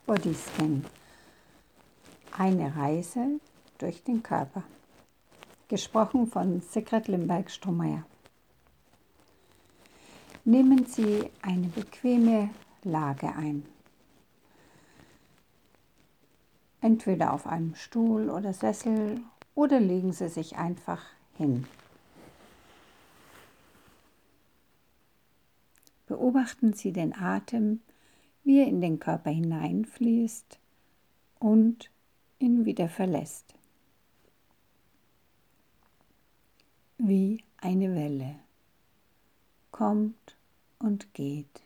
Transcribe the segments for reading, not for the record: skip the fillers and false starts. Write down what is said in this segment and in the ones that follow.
Bodyscan. Eine Reise durch den Körper. Gesprochen von Sigrid Limberg-Strohmeier. Nehmen Sie eine bequeme Lage ein. Entweder auf einem Stuhl oder Sessel oder legen Sie sich einfach hin. Beobachten Sie den Atem, wie er in den Körper hineinfließt und ihn wieder verlässt. Wie eine Welle. Kommt und geht.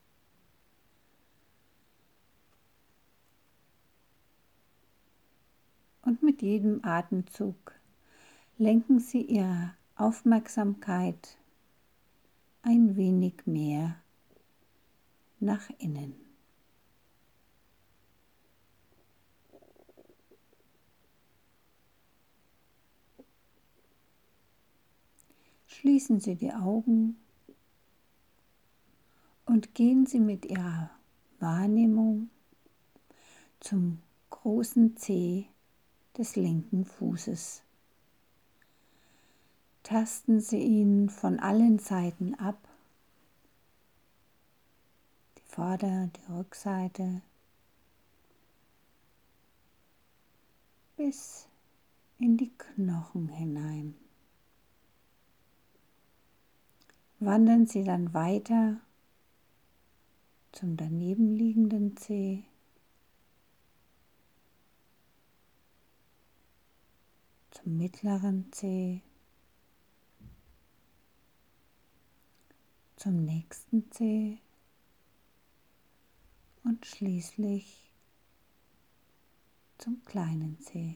Und mit jedem Atemzug lenken Sie Ihre Aufmerksamkeit ein wenig mehr nach innen. Schließen Sie die Augen und gehen Sie mit Ihrer Wahrnehmung zum großen Zeh des linken Fußes. Tasten Sie ihn von allen Seiten ab, die Vorder-, die Rückseite, bis in die Knochen hinein. Wandern Sie dann weiter zum daneben liegenden Zeh, zum mittleren Zeh, zum nächsten Zeh und schließlich zum kleinen Zeh.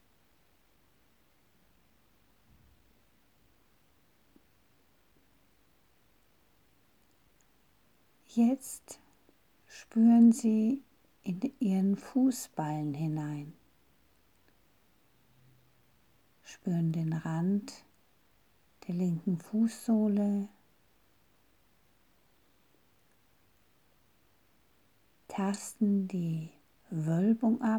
Jetzt spüren Sie in Ihren Fußballen hinein. Spüren den Rand der linken Fußsohle, tasten die Wölbung ab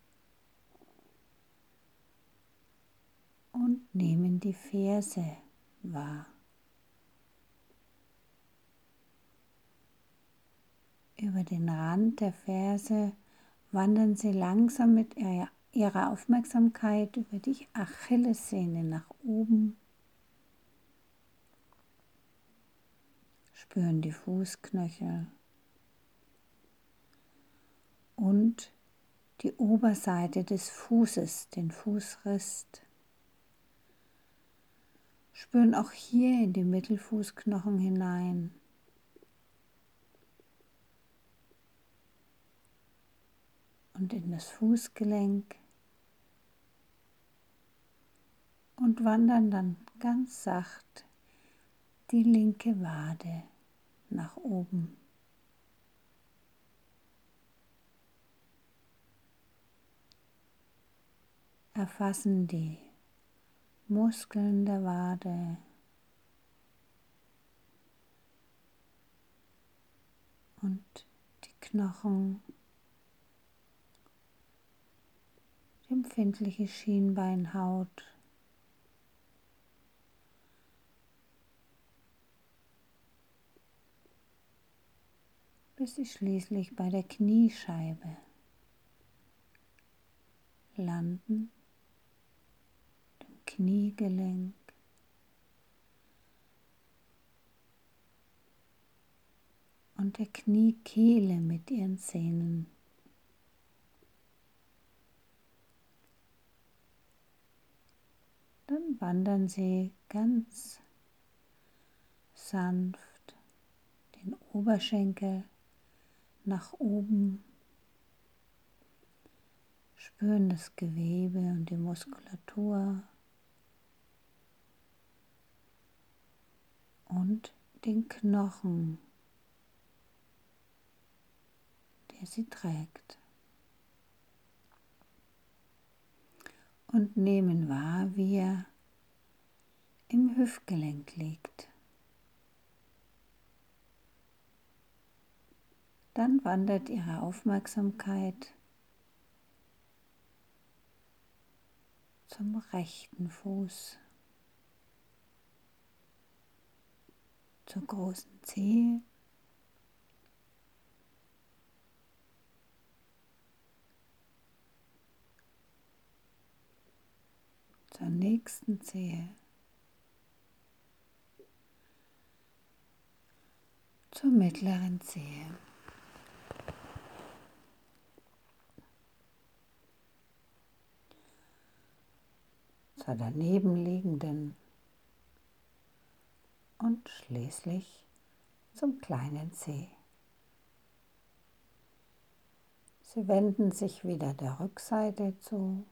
und nehmen die Ferse wahr. Über den Rand der Ferse wandern Sie langsam mit Ihrer Aufmerksamkeit über die Achillessehne nach oben. Spüren die Fußknöchel und die Oberseite des Fußes, den Fußrist. Spüren auch hier in die Mittelfußknochen hinein. Und in das Fußgelenk und wandern dann ganz sacht die linke Wade nach oben. Erfassen die Muskeln der Wade und die Knochen, die empfindliche Schienbeinhaut. Bis Sie schließlich bei der Kniescheibe landen, dem Kniegelenk und der Kniekehle mit ihren Zähnen. Dann wandern Sie ganz sanft den Oberschenkel nach oben, spüren das Gewebe und die Muskulatur und den Knochen, der sie trägt. Und nehmen wahr, wie er im Hüftgelenk liegt. Dann wandert Ihre Aufmerksamkeit zum rechten Fuß, zur großen Zehe, zur nächsten Zehe, zur mittleren Zehe. Zur daneben liegenden und schließlich zum kleinen Zeh. Sie wenden sich wieder der Rückseite zu,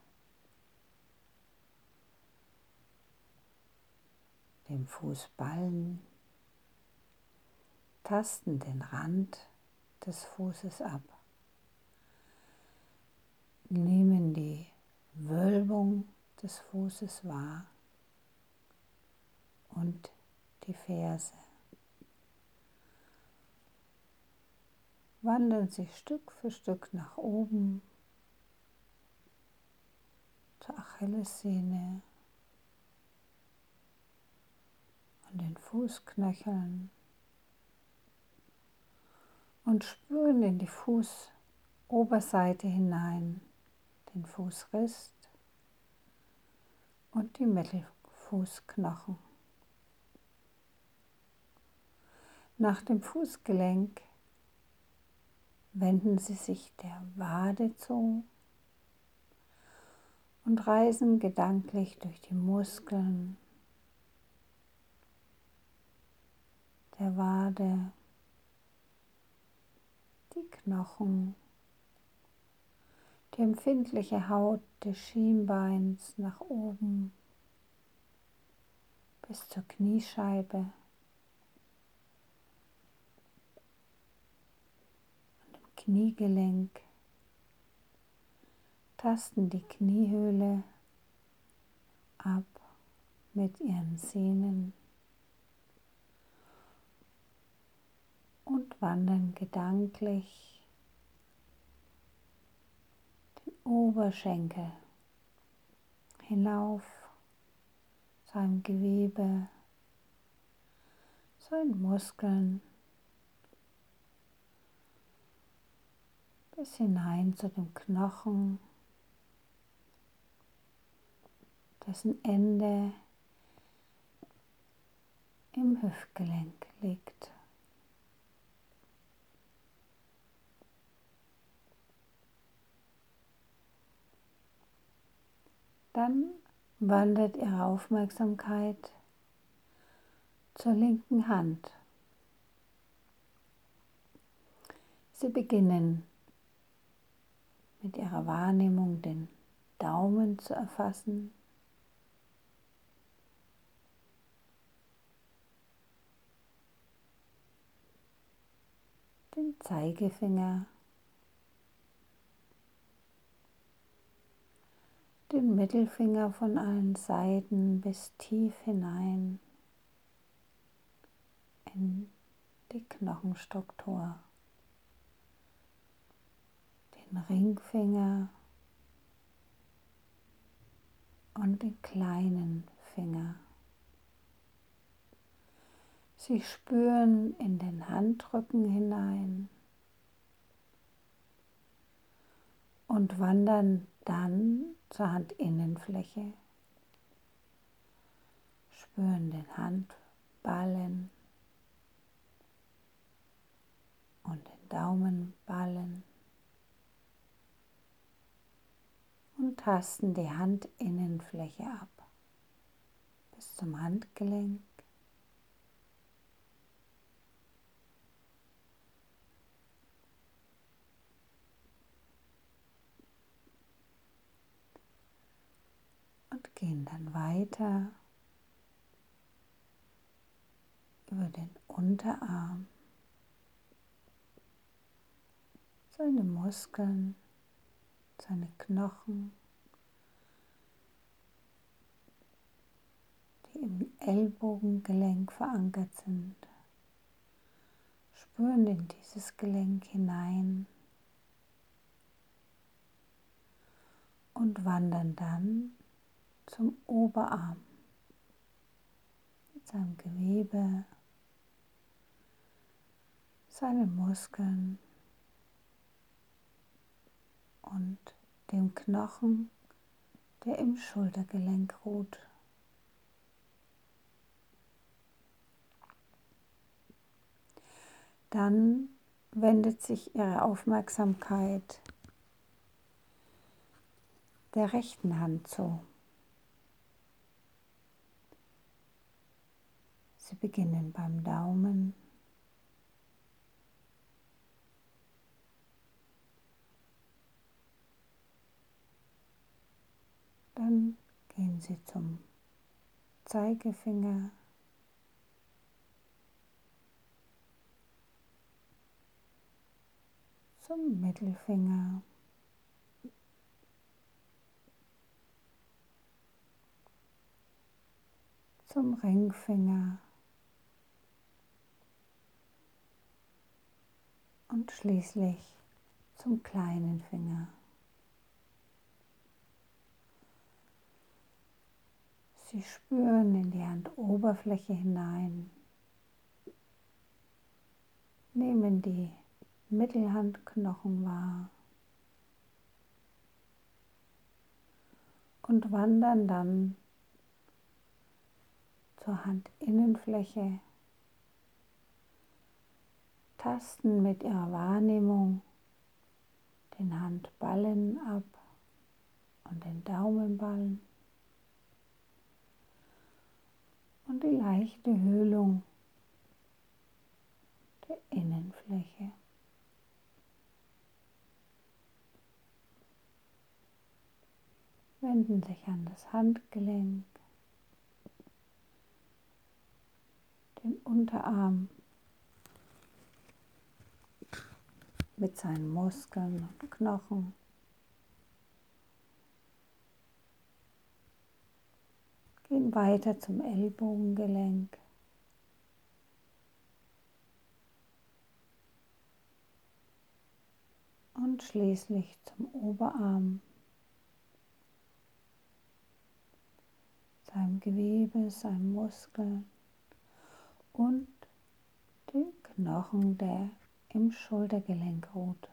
dem Fußballen, tasten den Rand des Fußes ab, nehmen die Wölbung des Fußes wahr und die Ferse. Wandern Sie Stück für Stück nach oben zur Achillessehne und den Fußknöcheln und spüren in die Fußoberseite hinein, den Fußrist und die Mittelfußknochen. Nach dem Fußgelenk wenden Sie sich der Wade zu und reisen gedanklich durch die Muskeln der Wade, die Knochen, die empfindliche Haut des Schienbeins nach oben bis zur Kniescheibe und im Kniegelenk, tasten die Kniehöhle ab mit Ihren Sehnen und wandern gedanklich den Oberschenkel hinauf, seinem Gewebe, seinen Muskeln, bis hinein zu dem Knochen, dessen Ende im Hüftgelenk liegt. Dann wandert Ihre Aufmerksamkeit zur linken Hand. Sie beginnen mit Ihrer Wahrnehmung den Daumen zu erfassen, den Zeigefinger, den Mittelfinger von allen Seiten bis tief hinein in die Knochenstruktur, den Ringfinger und den kleinen Finger. Sie spüren in den Handrücken hinein und wandern dann zur Handinnenfläche, spüren den Handballen und den Daumenballen und tasten die Handinnenfläche ab bis zum Handgelenk. Und gehen dann weiter über den Unterarm, seine Muskeln, seine Knochen, die im Ellbogengelenk verankert sind. spüren in dieses Gelenk hinein und wandern dann zum Oberarm mit seinem Gewebe, seinen Muskeln und dem Knochen, der im Schultergelenk ruht. Dann wendet sich Ihre Aufmerksamkeit der rechten Hand zu. Sie beginnen beim Daumen, dann gehen Sie zum Zeigefinger, zum Mittelfinger, zum Ringfinger und schließlich zum kleinen Finger. Sie spüren in die Handoberfläche hinein, nehmen die Mittelhandknochen wahr und wandern dann zur Handinnenfläche, tasten mit Ihrer Wahrnehmung den Handballen ab und den Daumenballen und die leichte Höhlung der Innenfläche. Wenden sich an das Handgelenk, den Unterarm mit seinen Muskeln und Knochen. Gehen weiter zum Ellbogengelenk. Und schließlich zum Oberarm, seinem Gewebe, seinen Muskeln und den Knochen, der im Schultergelenk ruht.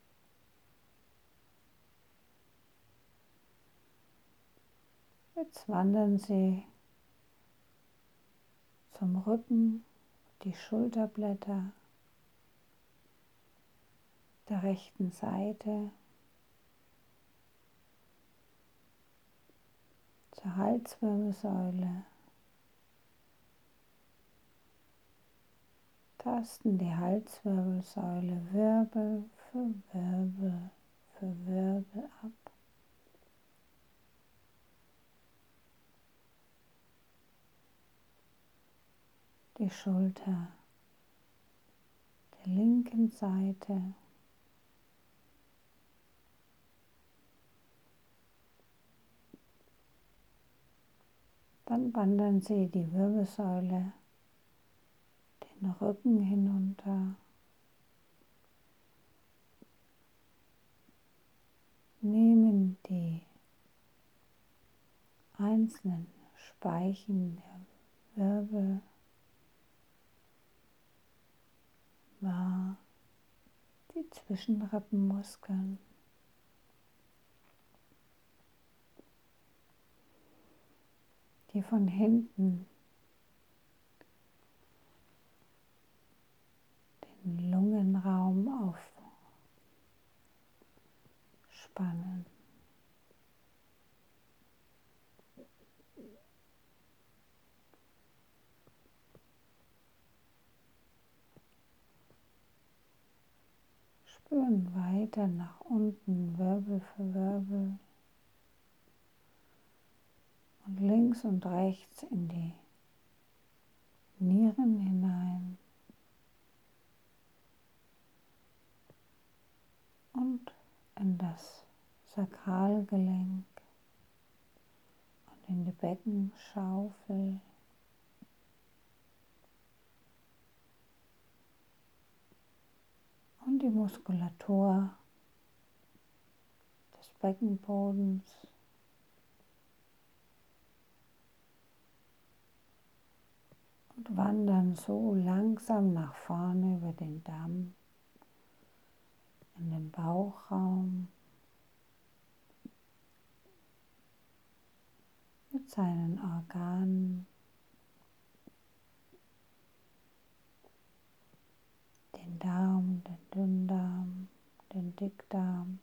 Jetzt wandern Sie zum Rücken, die Schulterblätter der rechten Seite, zur Halswirbelsäule, tasten die Halswirbelsäule Wirbel für Wirbel ab. Die Schulter der linken Seite, dann wandern Sie die Wirbelsäule, den Rücken hinunter, nehmen die einzelnen Speichen der Wirbel wahr, die Zwischenrippenmuskeln, die von hinten den Lungenraum aufspannen. Spüren weiter nach unten, Wirbel für Wirbel und links und rechts in die Nieren hinein und in das Sakralgelenk und in die Beckenschaufel. die Muskulatur des Beckenbodens. Und wandern so langsam nach vorne über den Damm in den Bauchraum mit seinen Organen, den Darm, den Dünndarm, den Dickdarm.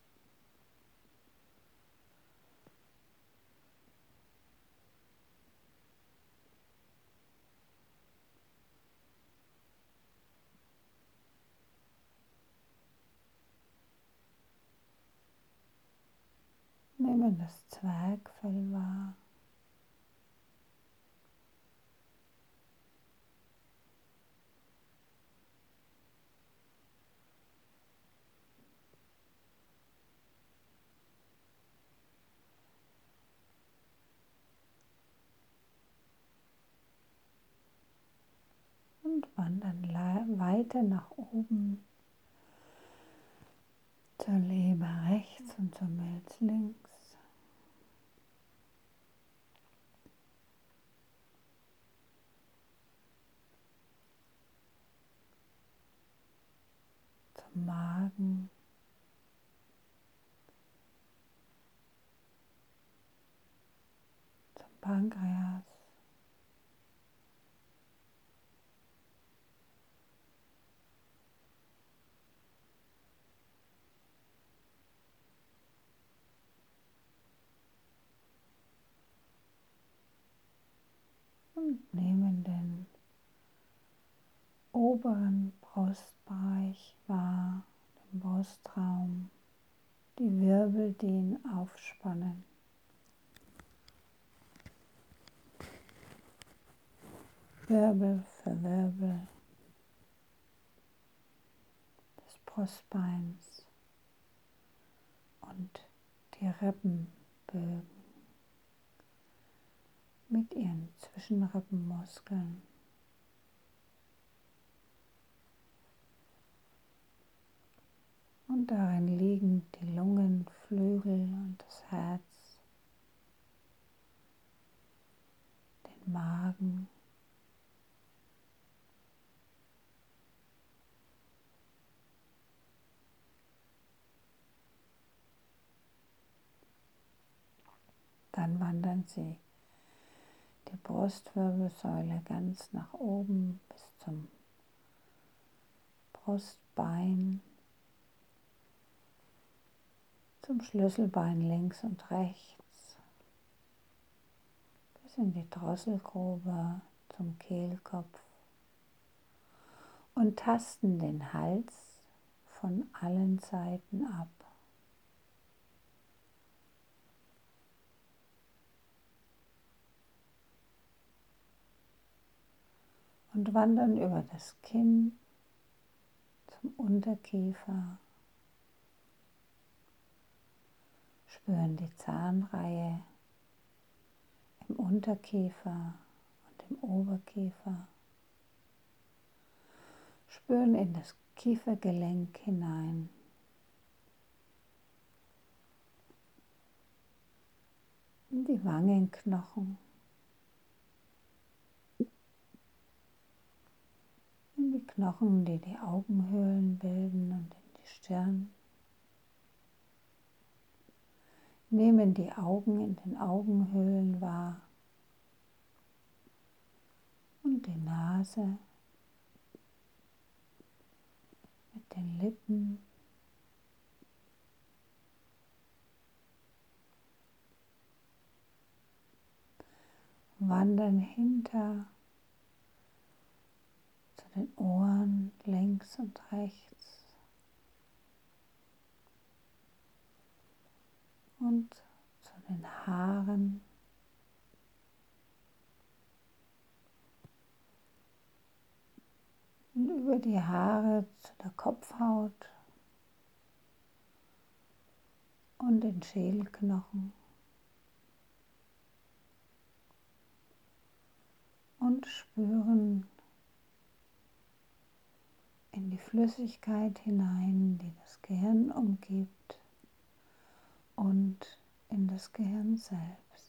Nehmen das Zwerchfell wahr. Und wandern weiter nach oben zur Leber rechts und zur Milz links. Zum Magen. Zum Pankreas. Und nehmen den oberen Brustbereich wahr, den Brustraum, die Wirbel, die ihn aufspannen. Wirbel für Wirbel des Brustbeins und die Rippenbögen mit ihren Zwischenrippenmuskeln. Und darin liegen die Lungenflügel und das Herz, den Magen, dann wandern sie die Brustwirbelsäule ganz nach oben bis zum Brustbein, zum Schlüsselbein links und rechts, bis in die Drosselgrube, zum Kehlkopf und tasten den Hals von allen Seiten ab. Und wandern über das Kinn zum Unterkiefer, spüren die Zahnreihe im Unterkiefer und im Oberkiefer, spüren in das Kiefergelenk hinein, in die Wangenknochen, in die Knochen, die die Augenhöhlen bilden und in die Stirn. Nehmen die Augen in den Augenhöhlen wahr und die Nase mit den Lippen. Wandern hinter zu den Ohren links und rechts und zu den Haaren. Und über die Haare zu der Kopfhaut und den Schädelknochen. Und spüren in die Flüssigkeit hinein, die das Gehirn umgibt, und in das Gehirn selbst.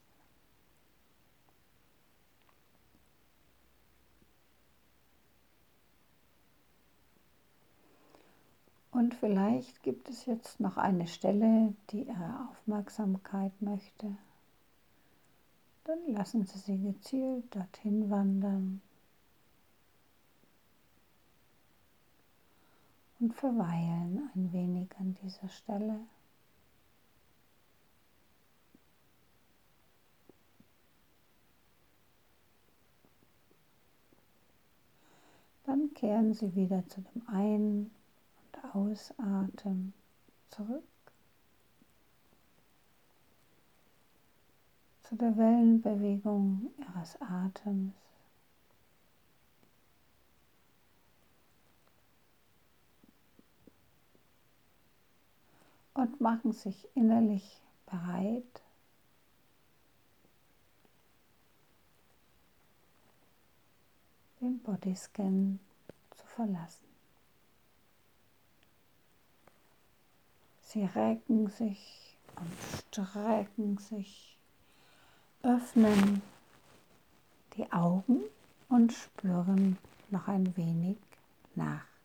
Und vielleicht gibt es jetzt noch eine Stelle, die Ihre Aufmerksamkeit möchte. Dann lassen Sie sie gezielt dorthin wandern und verweilen ein wenig an dieser Stelle. Dann kehren Sie wieder zu dem Ein- und Ausatmen zurück, zu der Wellenbewegung Ihres Atems. Und machen sich innerlich bereit, den Bodyscan zu verlassen. Sie recken sich und strecken sich, öffnen die Augen und spüren noch ein wenig nach.